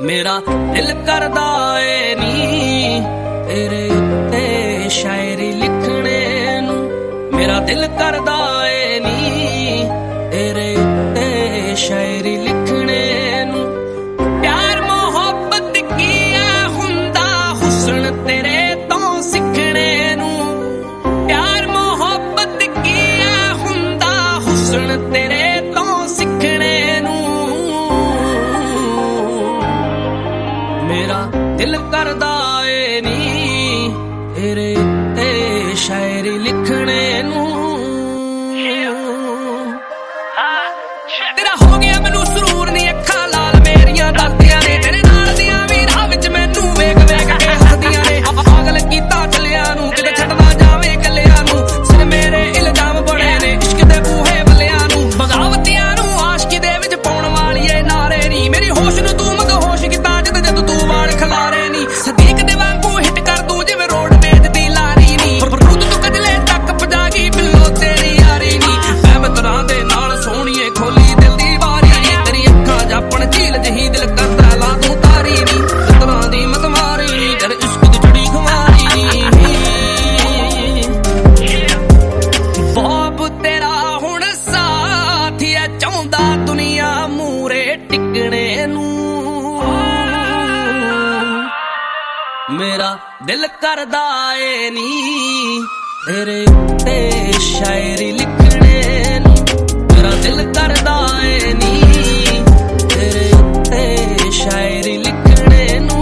मेरा दिल करदा ए नी तेरे उत्ते शायरी लिखने नू। मेरा दिल करदा ए नी तेरे उत्ते शायरी लिखने नू। प्यार मोहब्बत की है हुंदा हुस्न तेरे तो सिखने नू। प्यार मोहब्बत की है हुंदा हुस्न तेरे तो सिखने नू। मेरा दिल करदा ए नी तेरे उत्ते शायरी लिखने नू। तेरा हो गया मैनू सुरूर नी अखा लाल मेरियां दसदियां ने तेरे नाल दियां भी राह विच मैनू वेख वेख के हसदियां ने। पागल कीता चलिया नू किते छड्ड ना जावे कलिया नू। सिर मेरे इल्जाम बड़े ने इश्क दे बूहे बलिया नू। बगावतियां नू आशिकी दे विच पाउण वालीए नारे नी। मेरी होश नू तू मदहोश कीता जद तू वाल खलारे नी। सदीक दे वांगू हिट कर दूं जिवें रोड वेच दी लारी नी। फरूद तू कजले तक पजा गई बिल्लो तेरी यारी नी। मैं तरां दे नाल सोहणीए खोली दिल दी वारी नी। तेरी अखां जापण झील जही दिल करदा ला तू तारी नी। तरां दी मत मारी नी तेरे इश्क दी चुड़ी खुमारी नी। बाप तेरा हुण साथिया चाहुंदा दुनिया मूरे टिकणे नू। मेरा दिल करदा ए नी तेरे उत्ते शायरी लिखने नू। मेरा दिल करदा ए नी तेरे उत्ते शायरी लिखने नू।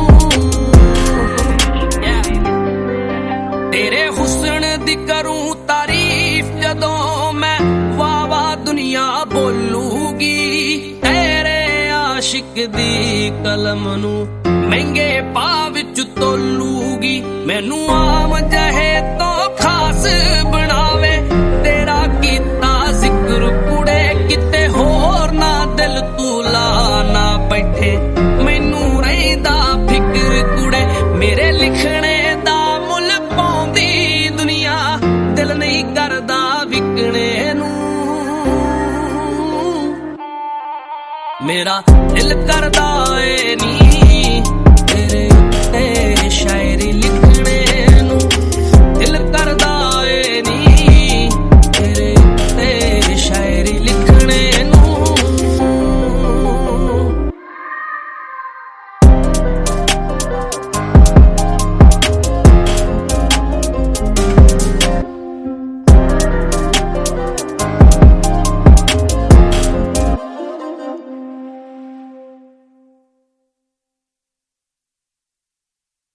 तेरे हुस्न दी करूं तारीफ जदों मैं वाह वाह दुनिया बोलूगी। तेरे आशिक दी कलम नू महंगे भाव विच तोलूगी। मैनू आम जहे तो खास बनावे तेरा कीता जिक्र कुड़े किते होर ना दिल तू ला ना बैठे। मैनू रहिंदा फिक्र कुड़े मेरे लिखने दा मुल पाउंदी दुनिया दिल नहीं करदा विकणे नू। मेरा दिल करदा ए नी तेरे उत्ते